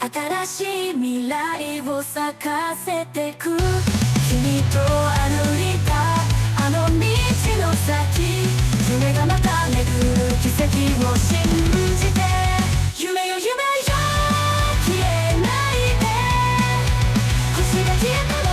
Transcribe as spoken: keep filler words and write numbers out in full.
新しい未来を咲かせてく。君と歩いたあの道の先、夢がまた巡る奇跡を信じて。夢よ夢よ消えないで、星が消えた